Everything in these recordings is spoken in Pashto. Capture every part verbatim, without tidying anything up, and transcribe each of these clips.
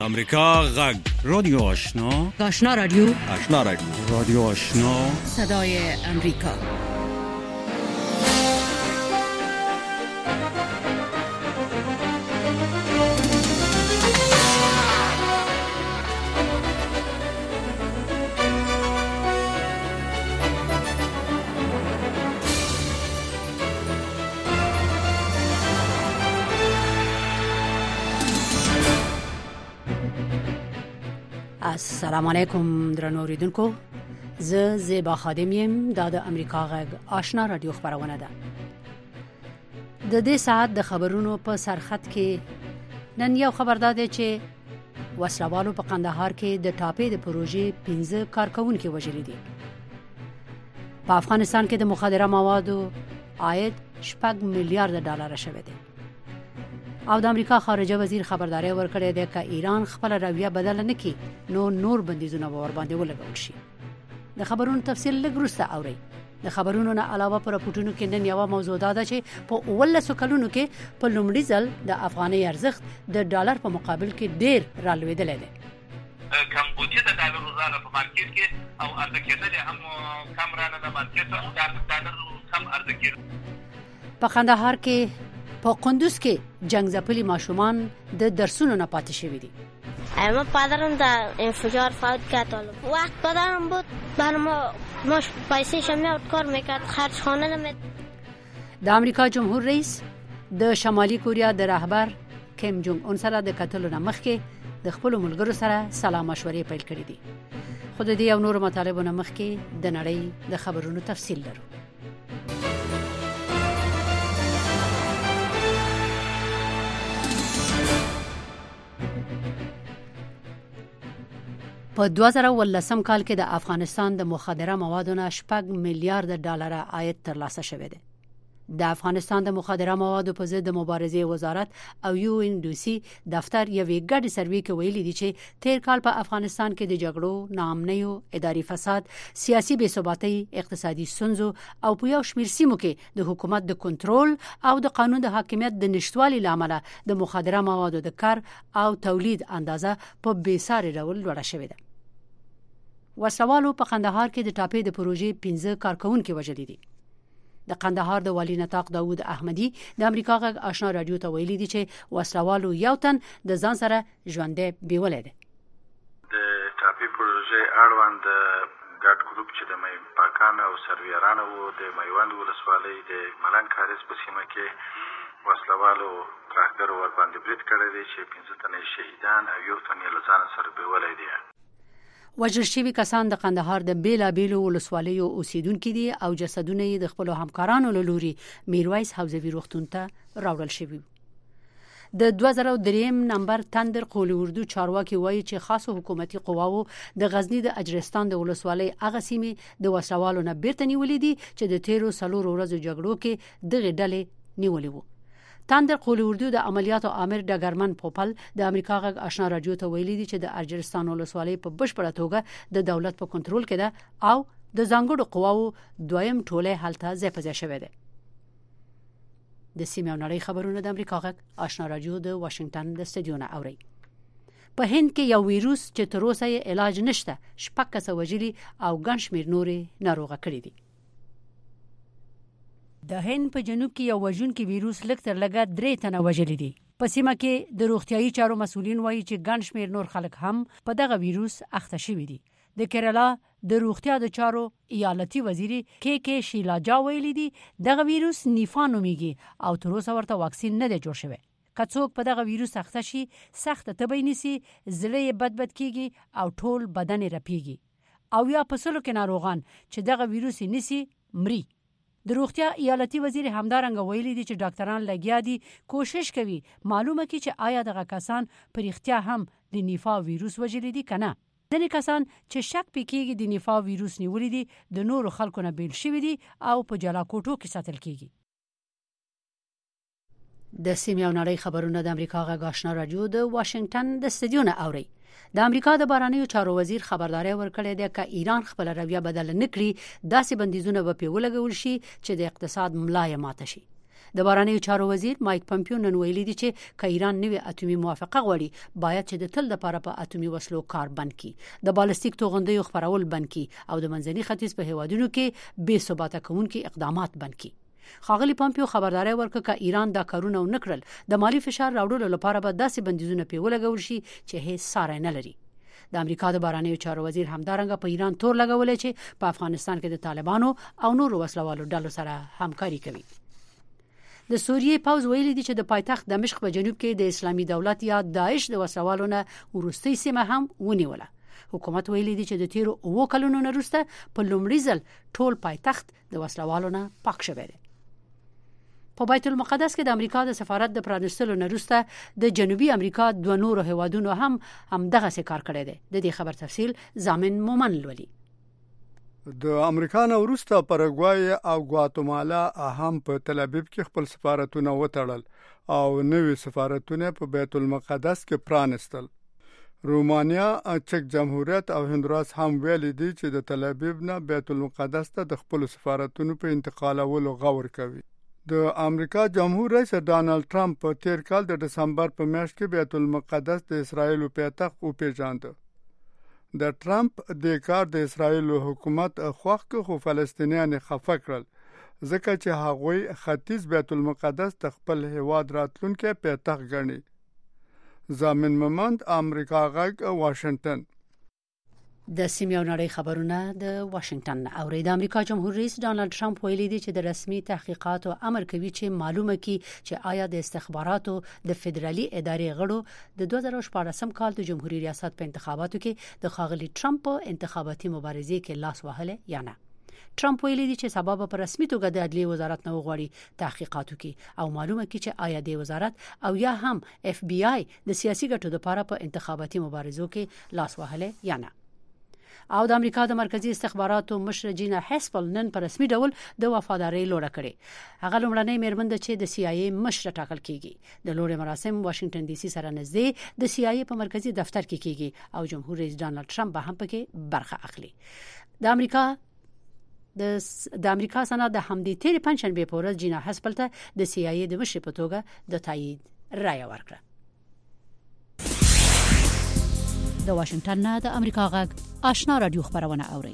امریکا غږ رادیو آشنا آشنا رادیو آشنا رادیو رادیو آشنا صدای امریکا. السلام علیکم درنو اوریدونکو، زه زیبا خادم یم. دا د امریکا غږ آشنا رادیو خبرونه ده. د دې ساعت د خبرونو په سرخط کې نن یو خبر ده چې وسلوالو په قندهار کې د ټاپې د پروژې پنځه کارکونکي وژلي دي. په افغانستان کې د مخدره موادو عاید شپږ میلیارډ ډالر شوی دی. او د امریکا خارجه وزیر خبرداري ورکړې ده چې ایران خپل رویه بدل نه کړي نو نور بندیزونه ور باندې ولګول شي. د خبرونو تفصیل لږ وروسته اورئ. د خبرونو نه علاوه پر راپورټونو کې نن یو موضوع ده چې په اولسو کلونو کې په لومړي ځل د افغاني ارزښت د ډالر په مقابل کې ډیر رالوېدلی دی. کمبودي د ډالر روزانه په مارکیټ کې او ارزښت کېدل هم کم رانه د مارکیټ او د ډالر کم ارزښت کېدل. په قندهار کې په قندوز کې جنگ ځپلي ماشومان د درسونو نه پاتې شوي دي. اما پدرم در انفجار فوت کرد. وقت پدرم بود بر ما ماش پیسه‌ش میاد کار میکرد، خرج خانه نمید. د امریکا جمهور رئیس د شمالي کوریا د رهبر کیم جونګ اون سره د کتلو نه مخکې د خپل ملګرو سره سلام مشورې پیل کړې دي. خو د دې او نور مطالبو نه مخکې د نړۍ د خبرونو تفصیل لرو. په دوه زره ولسم کال کې د افغانستان د مخدره موادو نه شپږ میلیارډ ډالر عاید ترلاسه شوی دی. د افغانستان د مخدره موادو په ضد د مبارزې وزارت او یو ان ډي سي دفتر یوې ګډې سروې کې ویلي دي چې تیر کال په افغانستان کې د جګړو، ناامنیو، اداري فساد، سیاسي بې ثباتۍ، اقتصادي ستونزو او په یو شمېر سیمو کې د حکومت د کنټرول او د قانون د حاکمیت د نشټوالي لامل د مخدره موادو د کار او تولید اندازه په بې ساري ډول لوړه شوې ده. وسلوالو په قندهار کې د ټاپې د پروژې پنځه کارکونکي وژلي دي. د قندهار د والی نطاق داود احمدي د امریکا غږ آشنا رادیو ته ویلي دي چې وسلوالو یو تن د ځان سره ژوندی بیولې ده. د ټاپې پروژې اړوند ګډ ګروپ چې د مې پاکان او سرویرانو وو د میوند ولسوالۍ د ملنګ کاریز په سیمه کې وسلوالو تراکتور ور باندې برید کړی دی چې پنځه تنه شهیدان او یو تن یې له ځان سره بیولې دي. وژل شوي کسان د قندهار د بیلابیلو ولسوالیو اوسیدونکي دي او جسدونه یې د خپلو همکارانو له لوري میرویس حوزوي روغتون ته راوړل شوي. د دوه زره درې نمبر تندر قول اردو چارواکي وایي چې خاصو حکومتي قواوو د غزنی د اجرستان د ولسوالۍ هغه سیمې د وسلوالو نه بیرته نیولې دي چې د تیرو څلورو ورځو جګړو کې دغه ډلې نیولې وو. تندر قول اردو د عملیاتو امر ډګرمن پوپل د امریکا غږ آشنا رادیو ته ویلي دي چې د اجرستان ولسوالۍ په بشپړه توګه د دولت په کنټرول کې ده او د ځانګړو قواوو دویم ټوله هلته ځای په ځای شوی دی. د سیمې او نړۍ خبرونه د امریکا غږ آشنا رادیو د واشنگټن د استودیو نه اوري. په هند کې یو ویروس چې تر اوسه یې علاج نشته شپږ کسه وژلي او ګڼ شمېر نورې ناروغه کړي دي. د هند په جنوب کې یو وژونکي ویروس لږ تر لږه درې تنه وژلي دي. په سیمه کې د روغتیايي چارو مسؤلین وایي چې ګڼ شمېر نور خلک هم په دغه ویروس اخته شوي دي. د کیرالا د روغتیا د چارو ایالتي وزیر کې کې شیلاجا ویلي دي دغه ویروس نیفا نومیږي او تر اوسه ورته واکسین نه دی جوړ شوی. که څوک په دغه ویروس اخته شي سخت تبه نیسي، زړه یې بد بد کیږي او ټول بدن یې رپیږي او یا په سلو کې ناروغان چې دغه ویروس یې نیسي مري. د روغتیا ایالتي وزیر همدارنګه ویلي دي چې ډاکټران لګیا دي کوشش کوي معلومه کړي چې آیا دغه کسان پر اختیا هم د نیفا ویروس وژلي دي کنه. ځینې کسان چې شک پکېږي د نیفا ویروس نیولې دي د نورو خلکو نه بیل شوي دي او په جلا کوټو کې ساتل کیږي. د سیمې او نړۍ خبرونه د امریکا غږ آشنا رادیو د واشنگټن د استودیو نه اوري. د امریکا د بهرنیو چارو وزیر خبرداري ورکړې ده چې ایران خپل رویه بدل نه کړي داسې بندیزونه به په ولګول شي چې د اقتصاد ملا یې ماته شي. د بهرنیو چارو وزیر مایک پمپیو نن ویلي دی چې که ایران نوې اټومي موافقه غواړي باید چې د تل لپاره په اټومي وسلو کار بند کړي، د بالستیک توغندیو خپرول بند کړي او د منځني ختیځ په هیوادونو کې بې ثباته کوونکي اقدامات بند کړي. ښاغلي پمپیو خبرداري ورکړه چې ایران دا کارونه ونکړل د مالی فشار راوړلو لپاره به داسې بندیزونه پیولګول شي چې هیڅ ساری نه لري. د امریکا د بهرنیو چارو وزیر همدارنګه په ایران تور لګولې چې په افغانستان کې د طالبانو او نورو وسلوالو ډلو سره همکاري کوي. د سوریې پوز ویلي دی چې د پایتخت دمشق په جنوب کې د اسلامي دولت یا داعش د وسلوالو نه ورستۍ سیمه هم ونیوله. حکومت ویلي دی چې د تیرو اوو کلونو نه وروسته په لومړي ځل ټول پایتخت د وسلوالو نه پاک شوی دی. په بیت المقدس کې د امریکا د سفارت د پرانستلو نه وروسته د جنوبي امریکا دوه نورو هیوادونو هم همدغه څه کار کړی دی. د دې خبر تفصیل ضامن مومن لولي. د امریکا نه وروسته پاراګوای او ګواتمالا هم په تل ابیب کې خپل سفارتونه وتړل او نوي سفارتونه په بیت المقدس کې پرانستل. رومانیا، چک جمهوریت او هندوراس هم ویلي دي چې د تل ابیب نه بیت المقدس ته د خپل سفارتونو په انتقالولو غور کوي. د امریکا جمهور رئیس ډانلډ ټرمپ په تیر کال د دسمبر په میاشت کې بیت المقدس د اسرایل پایتخت او پیژاند. د ټرمپ د کار د اسرایل حکومت خوښ خو فلسطینیان خفه کړل ځکه چې هغوی ختیځ بیت المقدس د خپل هیواد راتلونکي پایتخت ګڼي. ضامن مومند، امریکا غږ، واشنگټن. د سیمې او نړۍ خبرونه د واشنگټن اوري. د امریکا جمهور رئیس ډانلډ ټرمپ ویلي دی چې د رسمي تحقیقاتو امر کوي چې معلومه کړي چې آیا د استخباراتو د فدرالي ادارې غړو د دوه زره شپاړسم کال د جمهوریت ریاست په انتخاباتو کې د ښاغلي ټرمپ په انتخاباتي مبارزې کې لاس وهله یا نه. ټرمپ ویلي دی چې سبب په رسمي توګه د عدلي وزارت نه وغواړي تحقیقاتو کې او معلومه کړي چې آیا د وزارت او یا هم اف بی آی د سیاسي ګټو لپاره په انتخاباتي مبارزو کې لاس وهله یا نه. او د امریکا د مرکزی استخباراتو مشر جینا هسپل نن په رسمي ډول د وفاداری لوړه کړې. هغه لومړنۍ میرمن ده چې د سی آی ای مشر ټاکل کیږي. د لوړې مراسم واشنگټن ډي سي سره نږدې د سی آی ای په مرکزی دفتر کې کیږي او جمهور رئیس ډانلډ ټرمپ به هم پکې برخه اخلي. د امریکا د د امریکا سنا د همدې تیر پنځشنبه په ورځ جینا هسپل ته د سی آی ای د مشر په توګه د تایید رائے ورکړه. د واشنگټن نه د امریکا غږ آشنا رادیو خبرونه اوري.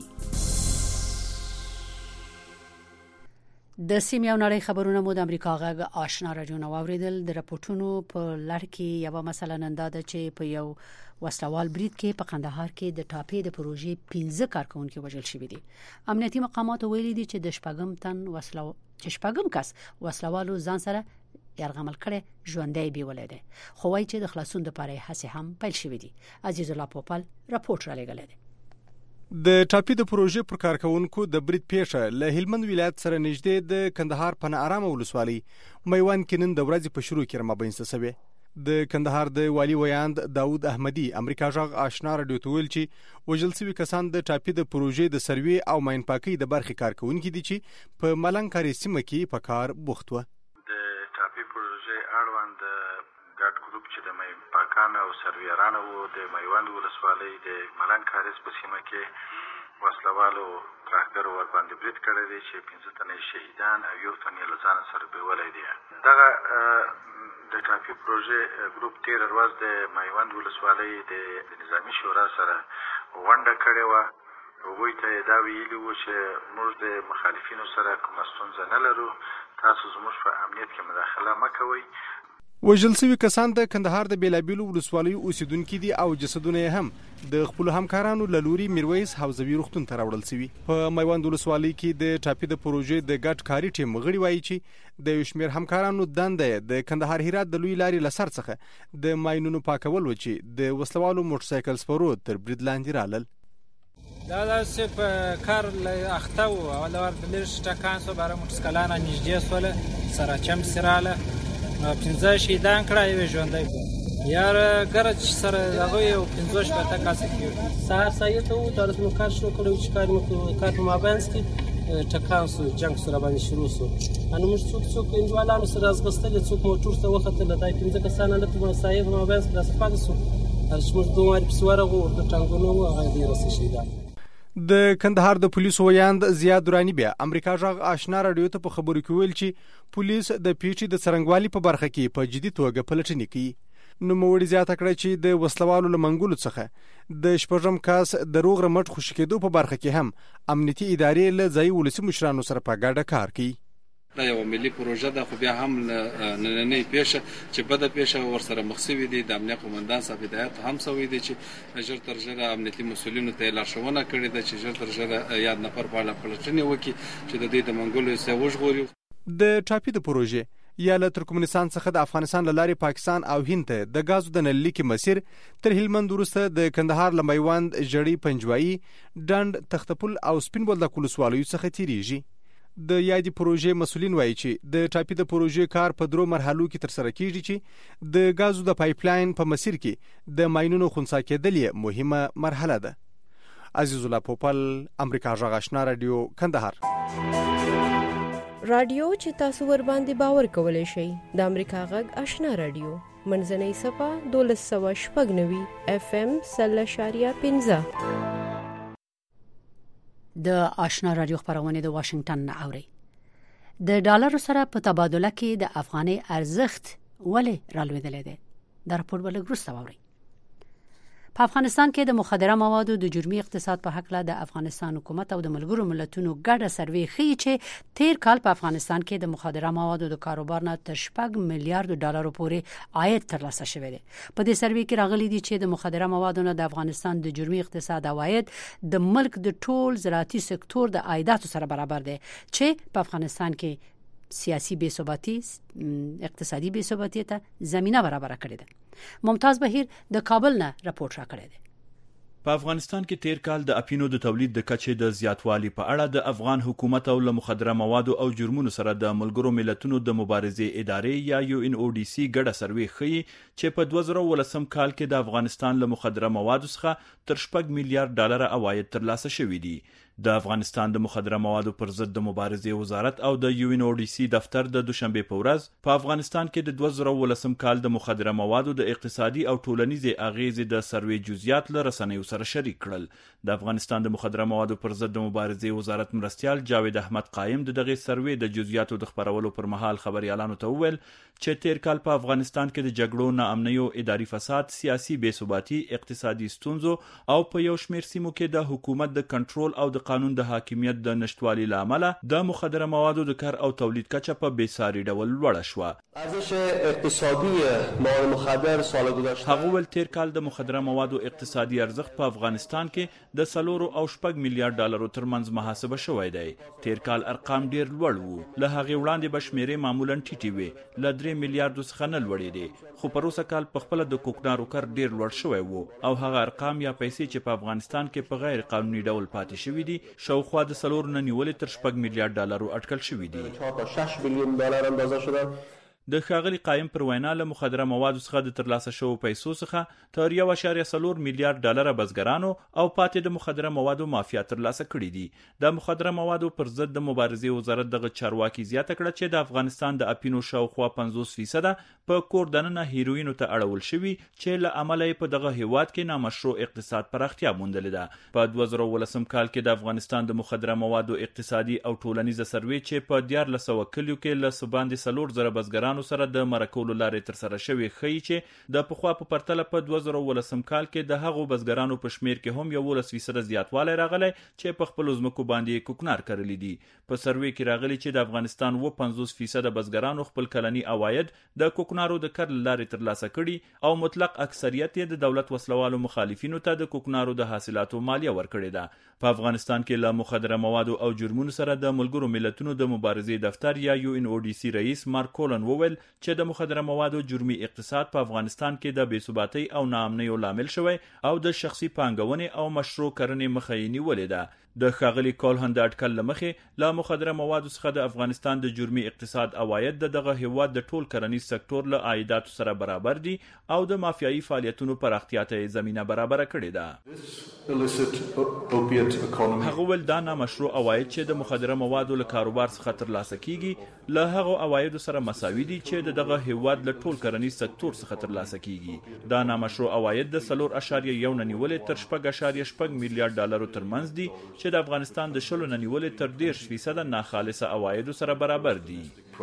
د سیمې او نړۍ خبرونه مو د امریکا غږ آشنا رادیو نو اوریدل. د راپورټونو په لړ کې یو مثلا اندازه چې په یو وسلوال برید کې په قندهار کې د ټاپې د پروژې پنځه کارکونکو وژل شوی دي. امنیتي مقامات ویلي دي چې د شپږم تن وسلو چې شپږم کس وسلوالو ځان سره یرغمل کړي ژوندۍ بیولې ده. خو وايي چې د خلاصون لپاره هڅې هم پیل شوې دي. عزیز الله پوپل راپورټ را لګلې ده. د ټاپې د پروژې پر کارکونکو د برید پیښه له هلمند ولایت سره نږدې د کندهار په نارامه ولسوالۍ میوند کې نن د ورځې په شروع کې رامبینځته شوه. د کندهار د والی ویاند داود احمدی امریکا غږ آشنا رادیو ته ویل چې وژل شوي کسان د ټاپې د پروژې د سروې او ماین پاکۍ د برخې کارکونکي دي چې په ملنګ کاري سیمه کې په کار بوخت و. د ټاپې پروژې اړوند ګډ ګروپ چې د ماین پاکانو او سرویرانو وو د میوند ولسوالۍ د ملنګ کاري سیمه کې وسلوالو تراکتور ور باندې برید کړی دی چې پنځه تنه شهیدان او یو تن یې له ځانه سره بیولی دی. دغه د ټاپې پروژې ګروپ تیر ورځ د میوند ولسوالۍ د نظامی شورا سره ونډه کړې وه. هغوی ته دا ویلي وو چې موږ د مخالفینو سره کومه ستونزه نه لرو، تاسو زموږ په امنیت کې مداخله مه کوئ. وژل شوي کسان د کندهار د بیلابیلو ولسوالیو اوسیدونکي دي او جسدونه یې هم د خپل همکارانو له لوري میرویس حوزوي روغتون ته راوړل شوي. په میوند ولسوالۍ کې د ټاپې د پروژې د ګډ کاري ټیم غړي وایي چې د یو شمېر همکارانو دنده د کندهار هرات د لوی لارې له سر څخه د ماینونو پاکول و چې د وسلوالو موټرسایکل سپرو تر برید لاندې رالل. دا داسې په کار له اخته وو، اوله ور د لرې ټکان سو باره موټرسایکلانه نږدې سوله سره چمسې راله پنځه شهیدان کړه یو ژوندی کړه. یار ګرج سره هغوی یو پنځه شپېته کسه کېږي. سهار سایې ته ووتو هلته مو کار شروع کړی چې کار مو کار په مابینځ کې ټکان سو، جنګ سو راباندې شروع سو. نو موږ څوک څوک انډیوالانو سره ځغستلې، څوک موټر ته وختل، دا پنځه کسان هلته په سایې په مابینځ کې داسې پاتې سو. هر چې موږ دوه وارې پسې ورغلو ورته ټانګونه وو، هغه ډېر شهیدان. د کندهار د پولیسو ویاند زیاد درانی بیا امریکا ژغ آشنا رادیو ته په خبرو کې ویل چې پولیس د پیټي د څرنګوالي په برخه کې په جدي توګه پلټنې کوي. نوموړي زیاته کړه چې د وسلوالو له منګولو څخه د شپږم کاس د روغ رمټ خوشي کېدو په برخه کې هم امنیتي ادارې له ځایي ولسي مشرانو سره په ګډه کار کوي. دا یو ملي پروژه ده، خو بیا هم نننۍ پیښه چې بده پیښه ورسره مخ شوې دي. د امنیت قومندان صاحب هدایت هم شوی دی چې ژر تر ژره امنیتي مسؤلینو ته لارښوونه کړې ده چې ژر تر ژره یاد نفر په اړه پلټنې وکړي چې د دې د منګولو څخه وژغوري. د ټاپي د پروژې یا له ترکمنستان څخه د افغانستان له لارې پاکستان او هند ته د غازو د نللیکي مسیر تر هلمند وروسته د کندهار له میوند، ژړۍ، پنجوایي، ډنډ، تختپل او سپین بولدک ولسوالیو څخه تیریږي. د یادې پروژې مسؤلین وایي چې د ټاپي د پروژې کار په درو مرحلو کې ترسره کیږي چې د غازو د پایپ لاین په مسیر کې د ماینونو خنثی کېدل یې مهمه مرحله ده. عزیز الله پوپل، امریکا ژغ آشنا رادیو، کندهار. رادیو چې تاسو ور باندې باور کولای شئ د امریکا غږ آشنا رادیو منځنۍ صفه دولس سوه شپږ نوي اف ام سل اشاریه پنځه. د آشنا رادیو خبرونه د واشنگټن نه اوري. د ډالر سره په تبادله کې د افغاني ارزښت ولې رالوېدلې ده؟ د راپور بل ګرسته اوري. په افغانستان کې د مخدره موادو د جرمي اقتصاد په حق له د افغانستان حکومت او د ملګرو ملتونو ګډه سروې ښیي چې تیر کال په افغانستان کې د مخدره موادو د کاروبار نه تر شپږ میلیارډ ډالر پورې عاید ترلاسه شوی دی. په دې سروې کې راغلي دي چې د مخدره موادو نه د افغانستان د جرمي اقتصاد عواید د ملک د ټول زراعتي سکتور د عایداتو سره برابر دی چې په افغانستان کې سیاسي بې ثباتي، اقتصادي بې ثباتي ته زمينه برابر کړې ده. ممتاز بهیر د کابل نه راپورټ راکړی دی. په افغانستان کې تیر کال د اپینو د تولید د کچې د زیاتوالي په اړه د افغان حکومت او له مخدره موادو او جرمونو سره د ملګرو ملتونو د مبارزې ادارې یا یو ان او ډي سي ګډه سروې ښیي چې په دوه زره ولسم کال کې د افغانستان له مخدره موادو څخه تر شپږ میلیارډ ډالر عواید ترلاسه شوي دي. د افغانستان د مخدره موادو پر ضد د مبارزې وزارت او د یو ان او ډي سي دفتر د دوشنبه په ورځ په افغانستان کې د دوه زره ولسم کال د مخدره موادو د اقتصادي او ټولنیزې اغیزې د سروې جزئیات له رسنیو سره شریک کړل. د افغانستان د مخدره موادو پر ضد د مبارزې وزارت مرستیال جاوید احمد قایم د دغه سروې د جزئیاتو د خبرولو پر مهال خبريالانو ته وویل چې تیر کال په افغانستان کې د جګړو، ناامنۍ او اداري فساد، سیاسي بې ثباتي، اقتصادي ستونزو او په یو شمېر سیمو کې د حکومت د کنټرول او د قانون د حاکمیت د نشټوالي لامل د مخدره موادو د کار او تولید کچه په بیساري ډول لوړه شوه. ارزش اقتصادي مواد مخدر سال گذشته هغه ول تیر کال د مخدره موادو اقتصادي ارزښت په افغانستان کې د سلورو او شپږ میلیارډ ډالرو ترمنځ محاسبه شوی دی. تیر کال ارقام ډیر لوړ وو. له هغه وړاندې بشمیرې معمولا ټیټي وي، له درې میلیارډ څخه نه لوړې دي. خو پروسه کال په خپل د کوکنارو کار ډیر لوړ شوی وو او هغه ارقام یا پیسې چې په افغانستان کې په غیر قانوني ډول پاتې شوی دي شاوخوا د سلور نه نیولې تر شپږ میلیارډ ډالرو اټکل شوی دي. چهار تا شش میلیون دلار اندازه شده. د ښاغلي قایم پر وینا له مخدره موادو څخه د ترلاسه شوو پیسو څخه تر یو اشاریه څلور میلیارډ ډالر بزګرانو او پاتې د مخدره موادو مافیا ترلاسه کړي دي. د مخدره موادو پر ضد د مبارزې وزارت دغه چارواکي زیاته کړه چې د افغانستان د اپینو شاوخوا پنځوس فیصد په کور دننه هیروینو ته اړول شوي چې له امله یې په دغه هیواد کې نامشروع اقتصاد پراختیا موندلې ده. په دوه زره ولسم کال کې د افغانستان د مخدره موادو اقتصادي او ټولنیزه سروې چې په دیارلس سوه کلیو کې له څه باندې څلور زره بزګرانو سره د مرکولو لارې تر سره شوی ښیي چې د پخوا په پرتله په دوه زره ولسم کال کې د هغو بزګرانو په شمیر کې هم یولس فیصد زیاتوالی راغلی چې په خپلو ځمکو باندې کوکنار کرلی دي. په سروې کې راغلی چې د افغانستان اووه پنځوس فیصد بزګرانو خپل کلني عواید د کوکنارو د کر له لارې ترلاسه کړي او مطلق اکثریت یې د دولت وسلوالو مخالفینو ته د کوکنارو د حاصلاتو مالیه ورکړې ده. په افغانستان کې له مخدره موادو او جرمونو سره د ملګرو ملتونو د مبارزې دفتر یا یو ان او ډي سي رئیس مارک کولن وویل چې د مخدره موادو جرمي اقتصاد په افغانستان کې د بې ثباتۍ او ناامنۍ لامل شوی او د شخصي پانګونې او مشروع کړنې مخه یې نیولې ده. د ښاغلي کولهن د اټکل له مخې له مخدره موادو څخه د افغانستان د جرمي اقتصاد عواید د دغه هیواد د ټول کرنیز سکتور له عایداتو سره برابر دي او د مافیایي فعالیتونو پراختیا ته زمینه برابره کړې ده. هغه ول دا نامشروع عواید چې د مخدره موادو له کاروبار څخه ترلاسه کیږي له هغو عوایدو سره مساوي ویلي دي چې دغه هیواد له ټول کرنیز سکتور څخه ترلاسه کیږي. دا نامشروع عواید د څلور اشاریه یو نه نیولې تر شپږ اشاریه شپږ میلیارډ ډالرو ترمنځ دي چې د افغانستان د شلو نه نیولې تر دېرش فیصده ناخالصه عوایدو سره برابر دي.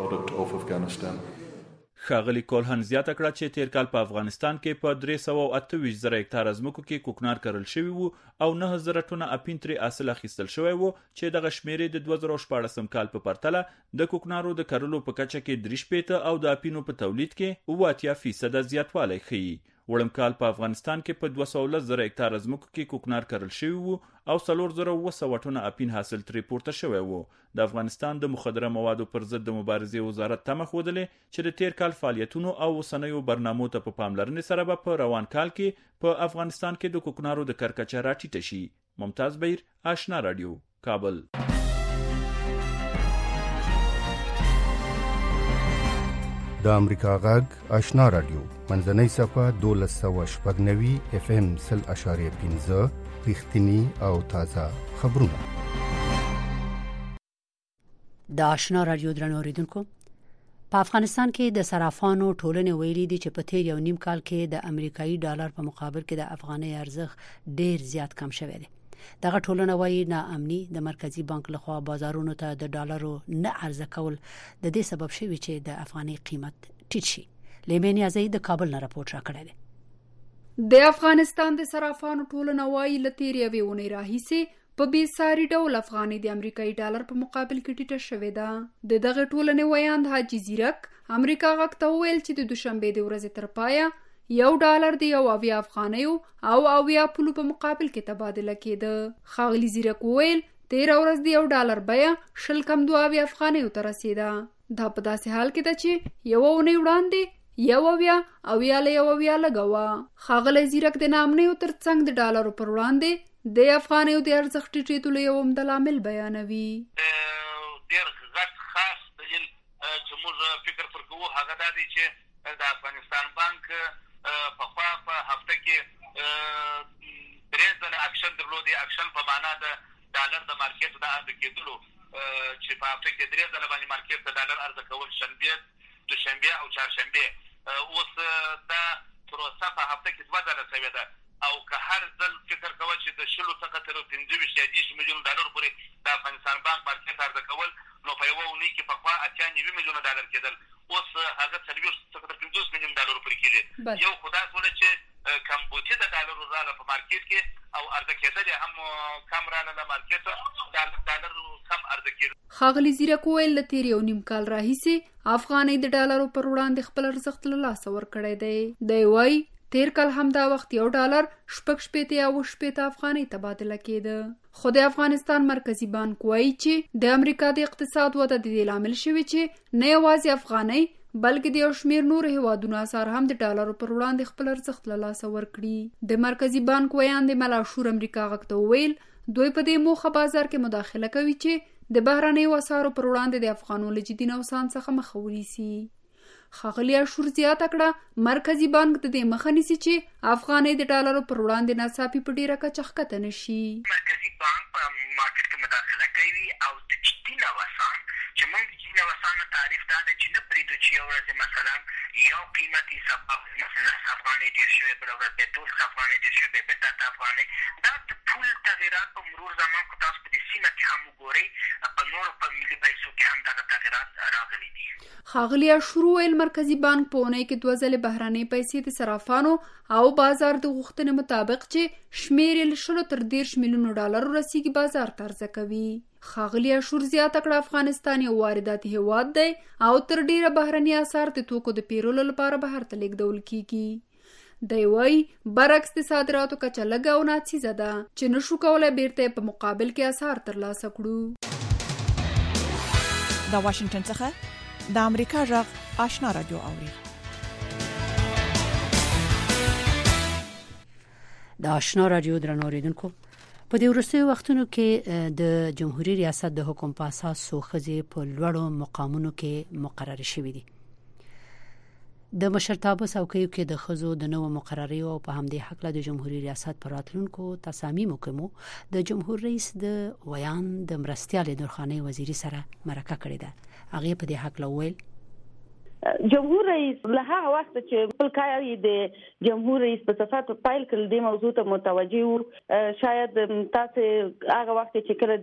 ښاغلي کولهن زیاته کړه چې تیر کال په افغانستان کې په درې سوه او اته ویشت زره هکتاره ځمکو کې کوکنار کرل شوي وو او نه زره ټنه اپین ترې حاصل اخیستل شوی وو چې دغه شمیرې د دوه زره شپاړسم کال په پرتله د کوکنارو د کرلو په کچه کې درې شپېته او د اپینو په تولید کې اووه اتیا فیصده زیاتوالی ښیي. وړم کال په افغانستان کې په دوه سوه لس زره هکتاره ځمکو کې کوکنار کرل شوي وو او څلور زره اووه سوه ټنه اپین حاصل ترې پورته شوی وو. د افغانستان د مخدره موادو پر ضد د مبارزې وزارت تمه ښودلې چې د تیر کال فعالیتونو او اوسنیو برنامو ته په پاملرنې سره به په روان کال کې په افغانستان کې د کوکنارو د کرکچه راټیټه شي. ممتاز بهیر، آشنا رادیو، کابل. د امریکا غږ آشنا رادیو منځنۍ صفحه دولس سوه شپږ نوي اف ام سل اشاریه پنځه رښتینی او تازه خبرونه. د آشنا رادیو درنو اوریدونکو، په افغانستان کې د صرافانو ټولنې ویلي دي چې په تیر یو نیم کال کې د امریکایي ډالر په مقابل کې د افغاني ارزښت ډیر زیات کم شوی دی. دغه ټولنه وایي ناامني د مرکزی بانک لخوا بازارونو ته د ډالرو نه عرضه کول د دې سبب شوی چې د افغاني قیمت ټیټ شي. لیمن یازی د کابل نه راپورټ راکړی دی. د افغانستان د صرافانو ټولنه وایي لتیر یوې اونۍ راهیسې په بې ساري ډول افغاني د امریکایي ډالر په مقابل کې ټیټه شوې ده. د دغه ټولنې ویاند حاجي زیرک امریکا غږ ته وویل چې د دوشنبې د ورځې تر پایه یو ډالر د یو اویا افغانیو او اویا پولو په مقابل کې تبادله کېده. ښاغلي زیرک وویل تیر ورځ د یو ډالر بیه شل کم دوه اویا افغانیو ته رسیده. دا په داسې حال کې ده چې یو اونۍ وړاندې یو اویا اویا له یو اویا لږه وه. ښاغلی زیرک د ناامنیو تر څنګ د ډالرو پر وړاندې د افغانیو د ارزښت ټیټېدلو یو عمده لامل بیانوي. ډېر غټ خاص دلیل چې موږ فکر پر کوو هغه دا دی چې د افغانستان بانک پخوا په هفته کې درې ځله اکشن درلودی. اکشن په معنا د ډالر د مارکیټ د عرضه کېدلو چې په هفته کې درې ځله باندې مارکیټ ته ډالر عرضه کول، شنبه، دوشنبه او چهارشنبه. اوس دا پروسه په هفته کې دوه ځله شوې ده او که هر ځل فکر کوه چې د شلو څخه تر پنځه ویشت یا دېرش میلیون ډالر پورې د افغانستان بانک مارکیټ عرضه کول، نو په یوه اونۍ کې پخوا اتیا نوي میلیونه ډالر کېدل، اوس هغه څلوېښت څخه تر پنځوس میلیون ډالرو پورې کېږي. یو خو دا شوله چې کمبودي د ډالرو راغله په مارکیټ کې او عرضه کېدل یې هم کم راغله، د مارکیټ ډالر کم عرضه کېدل. ښاغلي زیرک وویل له تیر یو نیم کال راهیسې افغانۍ د ډالرو پر وړاندې خپل ارزښت له لاسه ورکړی دی. دی وایي تیر کال همدا وخت یو ډالر شپږ شپېته یا اووه شپېته افغانۍ تبادله کېده. خو د افغانستان مرکزی بانک وایي چې د امریکا د اقتصاد وده د دې لامل شوی چې نه یوازې افغانۍ بلکې د یو شمېر نور هیوادونو اسعار هم د ډالرو پر وړاندې خپل ارزښت له لاسه ورکړي. د مرکزی بانک ویاند ملاشور امریکا غږ ته وویل دوی په دې موخه بازار کې مداخله کوي چې د بهرنیو اسعارو پر وړاندې د افغانو له جدي نوسان څخه مخه ونیسي. ښاغلي اشور زیاته کړه مرکزی بانک د دې مخه نیسي چې افغانۍ د ډالرو پر وړاندې ناڅاپي په ډیره کچه ښکته نشي. مرکزی بانک په مارکیټ کې مداخله کوي او د جدي نوسان چې موږ د جدي نوسانو تعریف دا دی چې نه پرېږدو چې یو ورځ مثلا یو قیمتي سبب مثلا لس افغانۍ ډېر شوی، بله ورځ بیا دولس افغانۍ ډېر شوی، بیا بېرته اته افغانۍ. دا د پول تغیرات په مرور زمان خو تاسو په دې سیمه کې هم وګورئ په نورو په ملي پیسو کې هم دغه تغیرات راغلي دي. ښاغلي اشور وویل مرکزی بانک په اونۍ کې دوه ځلې بهرنۍ پیسې د صرافانو او بازار د غوښتنې مطابق چې شمېر یې له شلو تر دېرش میلیونو ډالرو رسیږي بازار ته عرضه کوي. ښاغلي اشور زیاته کړه افغانستان یو وارداتي هیواد دی او تر ډیره بهرني اسعار د توکو د پیرولو لپاره بهر ته لیږدول کیږي. دی وایي برعکس د صادراتو کچه لږه او ناڅیزه ده چې نشو کولی بیرته په مقابل کې اسعار ترلاسه کړو. د واشنگټن څخه د امریکا غږ آشنا رادیو اوري. د آشنا رادیو درنو اوریدونکو، په دې وروستیو وختونو کې د جمهوریت ریاست د حکم په اساس څو ښځې په لوړو مقامونو کې مقرر شوې دي. د مشرتابه څوکیو کې د ښځو د نوو مقرریو او په همدې حق له د جمهوریت ریاست پر راتلونکو تصامیمو کې مو د جمهور رئیس د ویان د مرستیال نورخانه وزیری سره مرکه کړې ده. هغه په دې حق له ویل جمهور رئیس له هغه وخت چې خپل کار د جمهور رئیس په صفت فایل کړل د موضوع ته متوجه وو. شاید تاسو هغه وخت چې کړه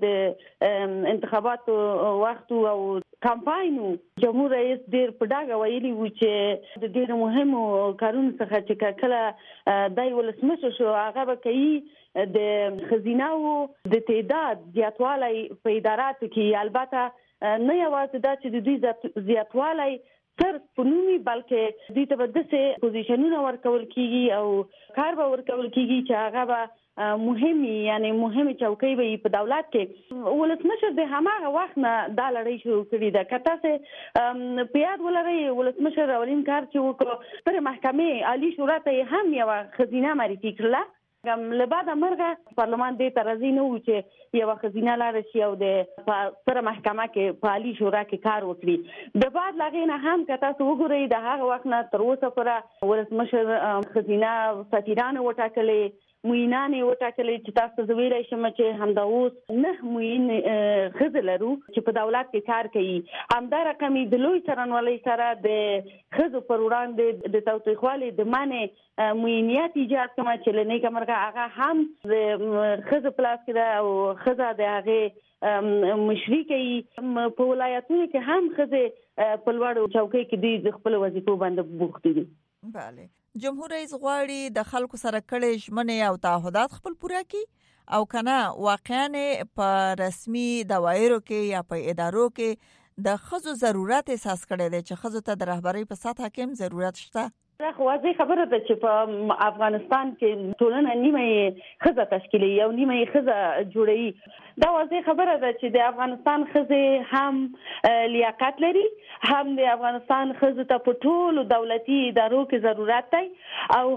د انتخاباتو وخت او کمپاین جمهور رئیس ډیر په ډاګه ویلي وو چې د ډیر مهمو کارونو څخه چې کله دای ولسمشر شو هغه به کوي د خزینه او د تعداد زیاتوالی په اداراتو کې، البته نه یوازې دا چې د دوی زیاتوالی تر فنومي بلکې دوی ته به داسې پوزیشنونه ورکول کیږي او کار به ورکول کیږي چې هغه به مهمي یعنی مهمه چوکۍ به په دولت کې. ولسمشر د هماغه وخت نه دا لړۍ شروع کړې ده. که تاسو په یاد ولرئ ولسمشر اولین کار چې وکړ پر محکمې عالی شورا ته هم یو خزینه معرفي کړله. کوم لباده مرغه پارلمان دې ترازی نه و چې یو خزینه لاره شي او د پر محکمه کې په عالی شورا کې کار وکړي. د بعد لغینه هم که تاسو وګورئ د هغه وخت نه تر اوسه پورې ولسمشر خزینه سفیران وټاکلې، موینان وټاکلې چې تاسو زویلای شم چې همدا اوس نه موین خزه لرو چې په دولت کې کار کوي. همدا رقمي د لوی څرنوالي سره د خزو پر وړاندې د توثیقوالي د معنی موینیت ایجاد کما چې لنی کمرغه هغه هم د خزو پلاس کې او خزه د هغه مشرکي په ولایتونو کې هم خزه په لوړو چوکۍ کې د خپل وظیفو باندې بوخت دي. bale جمهور رئیس غواړي د خلکو سره کړي ژمنې او تعهدات خپل پوره کړي او کنه واقعا په رسمي دوایرو کې یا په ادارو کې د خزو ضرورت احساس کړي دي چې خزو ته د رهبری په سطح کې ضرورت شته. خو واضح خبره ده چې په افغانستان کې ټولنه نیمه خزه تشکیلي او نیمه خزه جوړي. دا واضح خبره ده چې د افغانستان خزه هم لیاقت لري، هم د افغانستان خزه ته په ټولو دولتي ادارو کې ضرورت دی او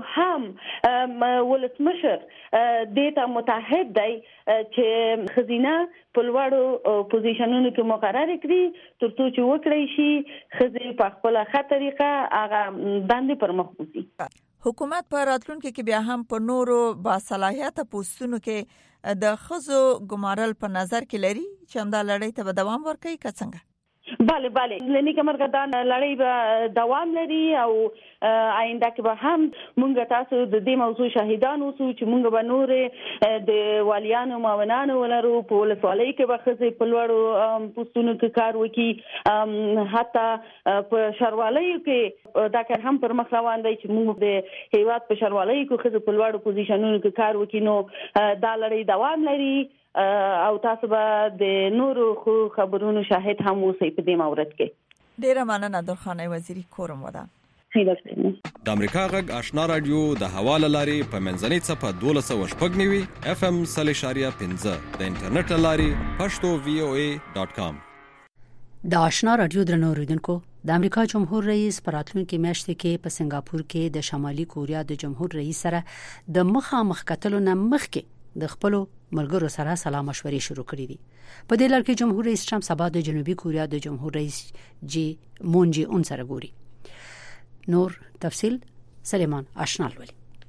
هم ولسمشر دې ته متحد دی چې خزینه په لوړو پوزیشنونو کې مقرر کړي ترڅو چې وکړي شي خزه په خپل ښه طریقه هغه باندې پر مخوزي. حکومت په راتلونکو کې بیا هم په نورو با صلاحیت پوسټونو کې د خزو ګمارل په نظر کې لري چې همدا لړۍ ته دوام ورکړي که څنګه؟ bale bale لنی کمرګه دا لړۍ به دوام لري او آینده کې به هم مونږ تاسو د دې موضوع شاهدان اوسو چې مونږ به نور د والیانو معاونانو ولرو په ولسوالۍ کې به خزې په لوړو پوسټونو کې کار وکړي، حتی په شاروالۍ کې دا کار هم پر مخ روان دی چې مونږ د هیواد په شاروالۍ کې خزې په لوړو پوزیشنونو کې کار وکړي. نو دا لړۍ دوام لري او تاسو به د نورو خو خبرونو شاهد هم اوسئ په دې مورد کې. ډیره مننه درخانه وزیری کورم ودا. د امریکا غږ آشنا رادیو د حواله لاري په منځنۍ صفه دولس او شپږ نیوي اف ام صلی شاریه پنځه د انټرنیټ لاري پښتو وی او ای ډاٹ کام. د آشنا رادیو درنو اوریدونکو، د امریکا جمهور رئیس په راتلونکي میاشت کې په سنگاپور کې د شمالي کوریا د جمهور رئیس سره د مخامخ کتلو نه مخکې د خپل ملګرو سره سلام مشورې شروع کړې دي. په دې لړ کې جمهور رئیس ټرمپ سبا د جنوبي کوریا د جمهور رئیس جی مون جی اون سره ګوري. نور تفصیل سلیمان آشنا لولي.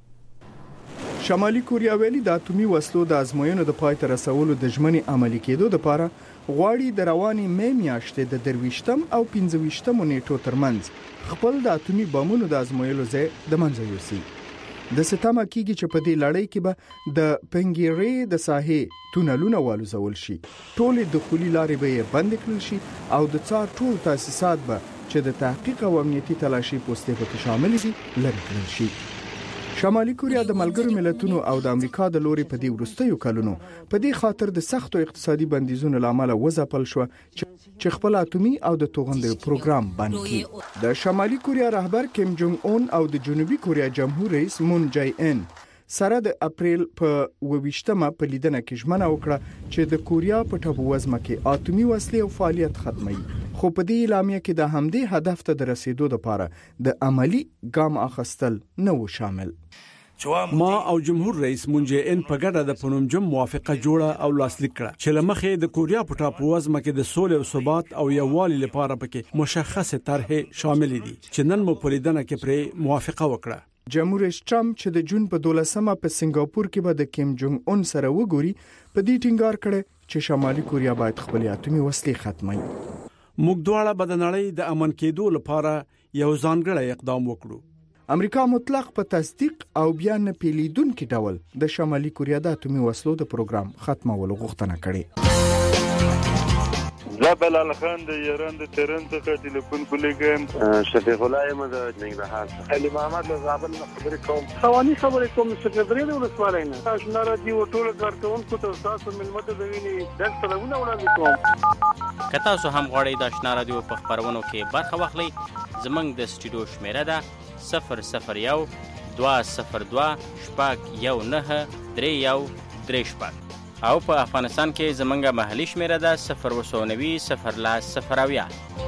شمالي کوریا ویلي د اتومي وسلو د ازموینو د پای ته رسولو د ژمنې عملي کېدو لپاره غواړي د رواني مې میاشتې د درويشتم او پنځويشتم نیټو ترمنځ خپل د اتومي بمونو د ازمویلو ځای د منځ یوسي. د ستامه کېږي چې په دې لړۍ کې به د پنګيري د ساحې تونلونه والوزول شي، ټول دخولي لارې به بند کړل شي او د څار ټول تاسیسات به چې د تحقیق او امنیتي تلاشي پوسټې په شامل دي لري کړل شي. شمالي کوریا د ملګرو ملتونو او د امریکا د لوري په دې ورستیو کلونو په دې خاطر د سختو اقتصادي بندیزونو لامل وځپل شو چې خپل اتومي او د توغندې پروګرام باندې د شمالي کوریا رهبر کیم جونګ اون او د جنوبي کوریا جمهور رئیس مون جای ان سره د اپریل په وویشتمه په لیدنه کې ژمنه وکړه چې د کوریا په ټاپووزمه کې اتومي وسلې او فعالیت ختمي، خو په دې اعلامیه کې د همدې هدف ته د رسیدو لپاره د عملی ګام اخیستل نه و شامل. ما او جمهور رئیس مون جې ان په ګډه د پنومجم موافقه جوړه او لاسلیک کړه چې لمخې د کوریا په ټاپووزمه کې د سولې او ثبات او یووالي لپاره پکې مشخصه طرحه شامل دي چې نن مو په لیدنه کې پرې موافقه وکړه. جمهور رئیس ټرمپ چې د جون په دولسمه په سنگاپور کې به د کیم جونګ اون سره وګوري په دې ټینګار کړي چې شمالي کوریا باید خپل اتومي وسلې ختمي. موږ دواړه به د نړۍ د امن کېدو لپاره یو ځانګړی اقدام وکړو. امریکا مطلق په تصدیق او بیا نه پیلیدونکي ډول د شمالي کوریا د اتومي وسلو د پروګرام ختمولو غوښتنه کړې. زه بلال خان د ایران د تهران څخه ټلیفون کولیږم. شفیق الله یم د ننګرهار څخه. علي محمد له زابل نه خبرې کوم. خواني خبرې کوم سکرټری د ولسوالۍ نه. آشنا راډیو ټول کارکونکو ته تاسو ملمت د ویني د سلامونه وړاندې کوم. که تاسو هم غواړئ د آشنا راډیو په خبرونو کې برخه واخلئ، زموږ د سټوډیو شمیره ده صفر صفر یو دوه صفر دوه شپږ یو نهه درې یو درې شپږ او په افغانستان کې زموږ محلي شمیره ده صفر اووه نوي صفر لس صفر اویا.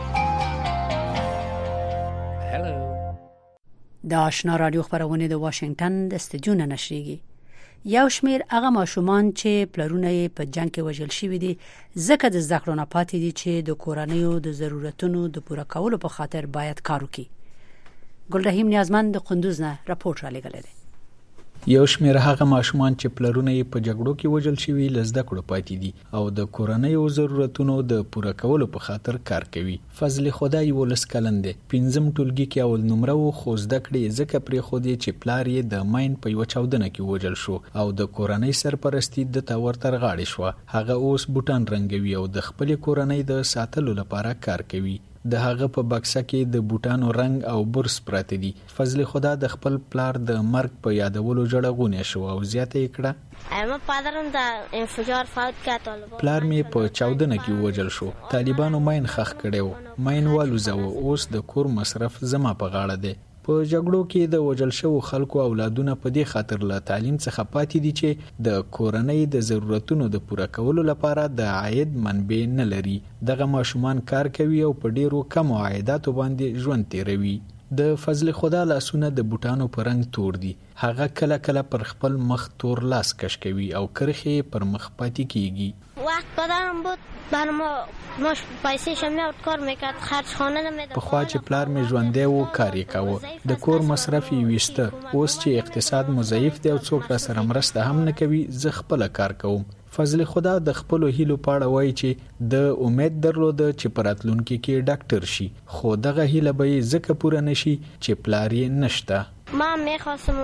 د آشنا راډیو خبرونه د واشنگټن د استودیو نه نشریږي. یو شمیر هغه ماشومان چې پلرونه یې په جنگ کې وژل شوي دي ځکه د زده کړو نه پاتې دي چې د کورنیو د ضرورتونو د پوره کولو په خاطر باید کار وکړي. ګلرحیم نیازمند د قندوز نه راپورټ را لګلې دی. یو شمیر هغه ماشومان چې پلرونه یې په جګړو کې وژل شوي له زده کړو پاتې دي او د کورنیو ضرورتونو د پوره کولو په خاطر کار کوي. فضل خدای ولس کلن دی، پنځم ټولګي کې اول نمره و، خو زده کړې ځکه پرېښودې چې پلار یې د ماین په یوه چاودنه کې وژل شو او د کورنۍ سرپرستي د ته ورتر غاړې شوه. هغه اوس بوټان رنګوي او د خپلې کورنۍ د ساتلو لپاره کار کوي. د هغه په بکسه کې د بوټانو رنگ او برس پراته دي. فضل خدا د خپل پلار د مرګ په یادولو جړغونې شو او زیاته یې کړه. اما پدرم در انفجار فوت کرد. پلار مې په چاودنه کې وژل شو. طالبانو ماین خخ کړو، ماین والوزاوه، اوس د کور مصرف زما په غاړه دی. په جګړو کې د وژل شوو خلکو اولادونه په دې خاطر له تعلیم څخه پاتې دي چې د کورنۍ د ضرورتونو د پوره کولو لپاره د عاید منبع نه لري. دغه ماشومان کار کوي او په ډیرو کم عایداتو باندې ژوند تیروي. د فضل خدا لاسونه د بوټانو په رنگ تور دي. هغه کله کله پر خپل مخ تور لاس کش کوي او کرخې پر مخ پاتې کیږي. وقت پدرم بود بر ما ماش پیسې شمیاد کار میکرد، خرج خانه نمیداد. په خوا چې پلار می ژوندی و کار یې کاوه، د کور مصرف یې ویسته. اوس چې اقتصاد مضاعف دی او څوک را سره مرسته هم نه کوي، زه خپل کار کوم. فضل خدا د خپل هیلو پاړه وای چې د امید درلوده چې پراتلونکو کې ډاکټر شي، خو دغه هیله به ځکه پوره نشي چې پلار یې نشته. ما میخواستم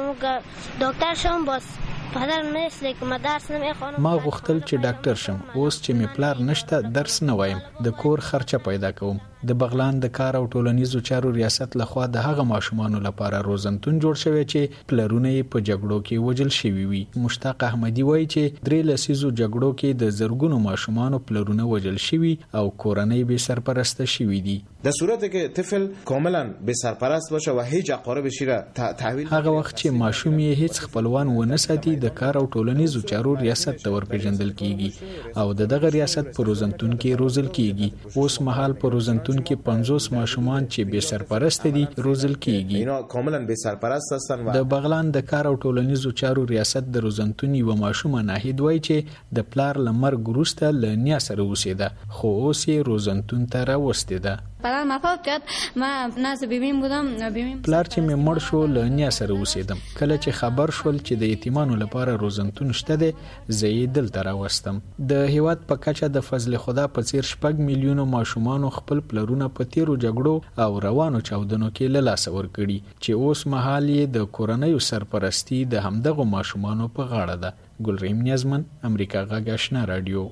دکتر شم، باز پدرم مثل که ما درس نمیخوانم. ما غوښتل چې ډاکټر شم، اوس چې می پلار نشته درس نه وایم، د کور خرچه پیدا کوم. د بغلان د کار او ټولنیزو چارو ریاست لخوا د هغه ماشومانو لپاره روزنتون جوړ شوی چې پلرونه یې په جګړو کې وژل شوي وي. مشتاق احمدي وایي چې درې لسیزو جګړو کې د زرګونو ماشومانو پلرونه وژل شوي او کورنۍ به سرپرسته شوي دي. در صورتی که طفل کاملا به سرپرست باشه و هیچ اقارب شیره تحویل، هغه وخت چې ماشوم یې هیڅ خپلوان ونه ساتي د کار او ټولنیزو چارو ریاست ته ورپېژندل کیږي او د دغه ریاست په روزنتون کې روزل کیږي. اوس مهال په روزنتون کې پنځوس ماشومان چې بې سرپرست دي روزل کیږي. اینا کاملا بې سرپرست هستن. د بغلان د کار او ټولنیزو چارو ریاست د روزنتون یو ماشوم ناهید وای چې د پلار لمر ګروسته ل نیا سره اوسېده، خو اوس یې روزنتون ته راوستې ده. پلار ما فوت کرد، ما ناز بیبیم بودم. بیبیم پلار چې مې مړ شو ل نیا سره اوسېدم. کله چې خبر شول چې د یتیمانو لپاره روزنتون شته دی، زه یې دلته راوستم. د هیواد په کچه د فضل خدا په څیر شپږ میلیونو ماشومانو خپل پلرونه په تیرو جګړو او روانو چاودنو کې له لاسه ورکړي چې اوس مهال یې د کورنیو سرپرستی د همدغو ماشومانو په غاړه ده. ګلرحیم نیازمن، امریکا غږ آشنا راډیو.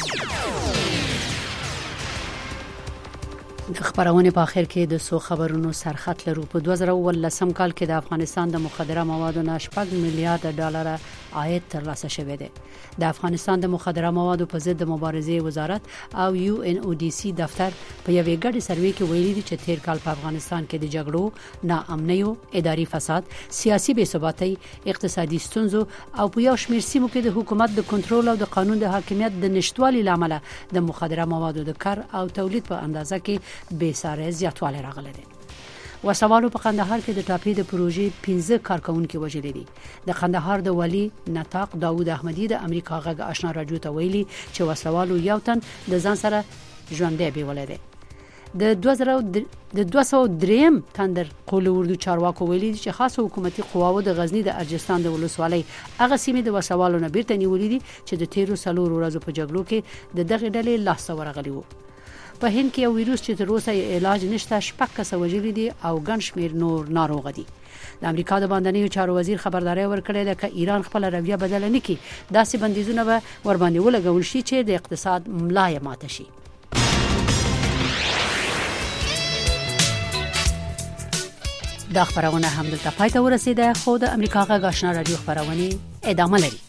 د خبرونه په اخر کې د سو خبرونو سرخط لرو. په دوه زره ولسم کال کې د افغانستان د مخدره موادو نه شپږ میلیارډ ډالر عاید ترلاسه شوی دی. د افغانستان د مخدره موادو په ضد مبارزې وزارت او یو ان او ډي سي دفتر په یوې ګډه سروې کې ویلي دي چې تیر کال په افغانستان کې د جګړو، ناامنیو، اداري فساد، سیاسي بې ثباتۍ، اقتصادي ستونزو او په یو شمېر سیمو کې د حکومت د کنټرول او د قانون د حاکمیت د نشټوالي لامل د مخدره موادو د کار او تولید په اندازه کې بې ساري زیاتوالی راغلی دی. وسوالو په قندهار کې د ټاپي د پروژې پنځه کارکونکو وژل دي. د قندهار د ولی نطاق داوود احمدي د امریکا غږ آشنا راډیو ته ویلي چې وسوالو یو تن د ځان سره ژوندۍ بیولې دي. د دوه سوه درې تندر قول اردو چارواکو ویلي چې خاصه حکومتي قواو د غزنی د ارجستان د ولسوالۍ هغه سیمې د وسوالو نه بیرته نیولې دي چې د تیرو سلور ورځو په جګړو کې د دغه ډلې لاس ته ورغلي وو. په هند کې یو ویروس چې تر اوسه علاج نشته شپږ کسه وژلي دي او ګڼ شمېر نور ناروغ دي. د امریکا د باندنیو چارو وزیر خبرداري ورکړې ده چې ایران خپل رویه بدل نه کړي داسې بندیزونه به ور باندې ولګول شي چې د اقتصاد ملا یې ماته شي. دا خبرونه هم دلته پای ته ورسیده خو د امریکا غږ آشنا رادیو خبرونه ادامه لري.